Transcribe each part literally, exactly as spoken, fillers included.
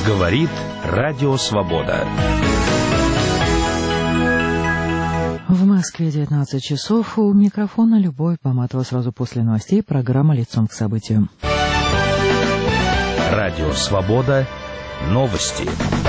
Говорит Радио Свобода. В Москве девятнадцать часов. У микрофона Любовь Поматова. Сразу после новостей программа «Лицом к событию». Радио Свобода. Новости.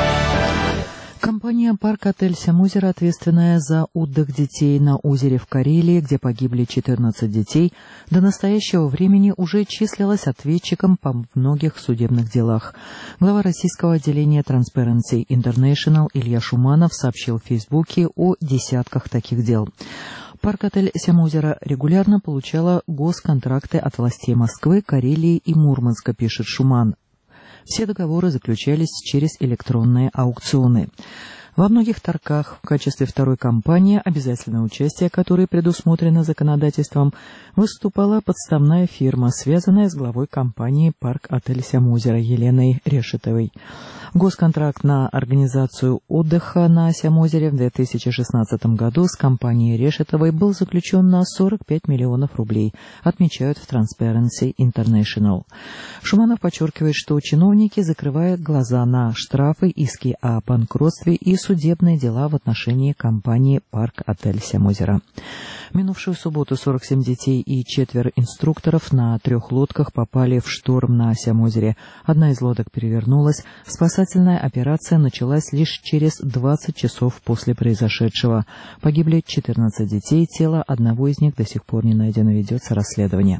Компания «Парк-отель Сямозеро», ответственная за отдых детей на озере в Карелии, где погибли четырнадцать детей, до настоящего времени уже числилась ответчиком по многих судебных делах. Глава российского отделения Transparency International Илья Шуманов сообщил в Фейсбуке о десятках таких дел. «Парк-отель Сямозеро» регулярно получала госконтракты от властей Москвы, Карелии и Мурманска, пишет Шуман. Все договоры заключались через электронные аукционы. Во многих торгах в качестве второй компании, обязательное участие которой предусмотрено законодательством, выступала подставная фирма, связанная с главой компании «Парк-отель Сямозеро» Еленой Решетовой. Госконтракт на организацию отдыха на Сямозере в две тысячи шестнадцатом году с компанией Решетовой был заключен на сорок пять миллионов рублей, отмечают в Transparency International. Шуманов подчеркивает, что чиновники закрывают глаза на штрафы, иски о банкротстве и судебные дела в отношении компании «Парк-отель Сямозеро». В минувшую субботу сорок семь детей и четверо инструкторов на трех лодках попали в шторм на Сямозере. Одна из лодок перевернулась. Спасательная операция началась лишь через двадцать часов после произошедшего. Погибли четырнадцать детей. Тело одного из них до сих пор не найдено. Ведется расследование.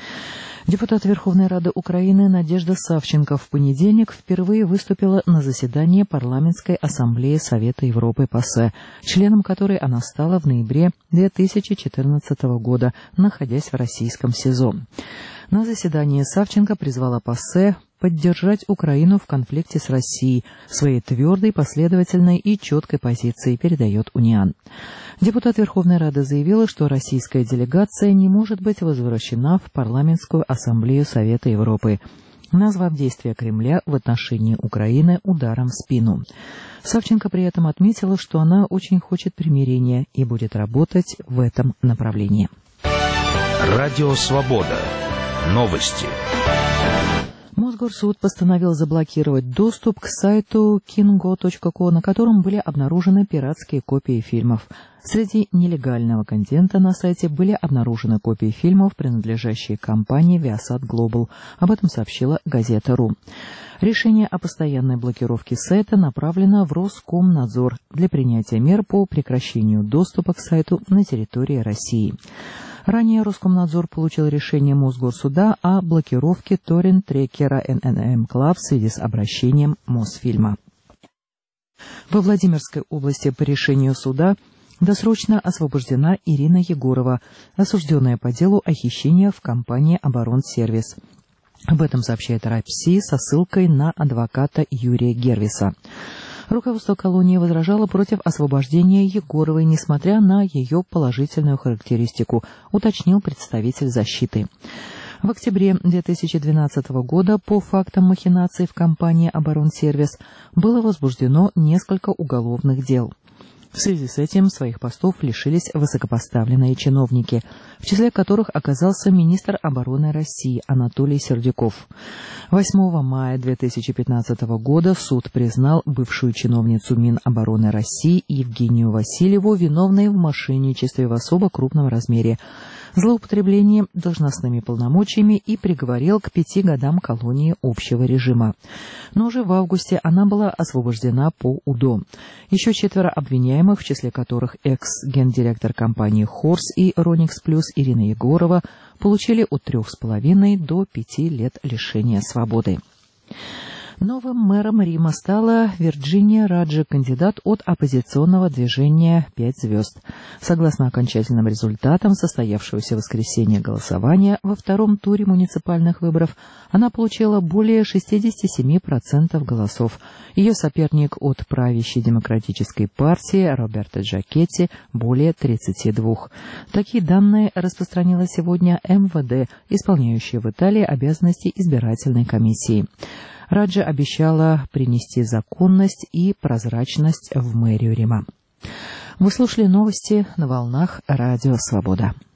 Депутат Верховной Рады Украины Надежда Савченко в понедельник впервые выступила на заседании Парламентской ассамблеи Совета Европы ПАСЕ, членом которой она стала в ноябре две тысячи четырнадцатого года, находясь в российском СИЗО. На заседании Савченко призвала ПАСЕ поддержать Украину в конфликте с Россией своей твердой, последовательной и четкой позицией, передает Униан. Депутат Верховной Рады заявила, что российская делегация не может быть возвращена в Парламентскую ассамблею Совета Европы, назвав действия Кремля в отношении Украины ударом в спину. Савченко при этом отметила, что она очень хочет примирения и будет работать в этом направлении. Радио Свобода. Новости. Мосгорсуд постановил заблокировать доступ к сайту кинго точка ко, на котором были обнаружены пиратские копии фильмов. Среди нелегального контента на сайте были обнаружены копии фильмов, принадлежащие компании Viasat Global. Об этом сообщила газета.ру. Решение о постоянной блокировке сайта направлено в Роскомнадзор для принятия мер по прекращению доступа к сайту на территории России. Ранее Роскомнадзор получил решение Мосгорсуда о блокировке торрент-трекера эн эн эм Club в связи с обращением Мосфильма. Во Владимирской области по решению суда досрочно освобождена Ирина Егорова, осужденная по делу о хищении в компании «Оборонсервис». Об этом сообщает РАПСИ со ссылкой на адвоката Юрия Гервиса. Руководство колонии возражало против освобождения Егоровой, несмотря на ее положительную характеристику, уточнил представитель защиты. В октябре две тысячи двенадцатого года по фактам махинаций в компании «Оборонсервис» было возбуждено несколько уголовных дел. В связи с этим своих постов лишились высокопоставленные чиновники, в числе которых оказался министр обороны России Анатолий Сердюков. восьмого мая две тысячи пятнадцатого года суд признал бывшую чиновницу Минобороны России Евгению Васильеву виновной в мошенничестве в особо крупном размере, злоупотреблении должностными полномочиями и приговорил к пяти годам колонии общего режима. Но уже в августе она была освобождена по УДО. Еще четверо обвиняемых, в числе которых экс-гендиректор компании «Хорс» и «Роникс Плюс» Ирина Егорова, получили от трех с половиной до пяти лет лишения свободы. Новым мэром Рима стала Вирджиния Раджи, кандидат от оппозиционного движения «Пять звезд». Согласно окончательным результатам состоявшегося в воскресенье голосования во втором туре муниципальных выборов, она получила более шестьдесят семь процентов голосов. Ее соперник от правящей демократической партии Роберто Джакетти более тридцати двух. Такие данные распространила сегодня эм вэ дэ, исполняющая в Италии обязанности избирательной комиссии. Раджи обещала принести законность и прозрачность в мэрию Рима. Вы слушали новости на волнах Радио Свобода.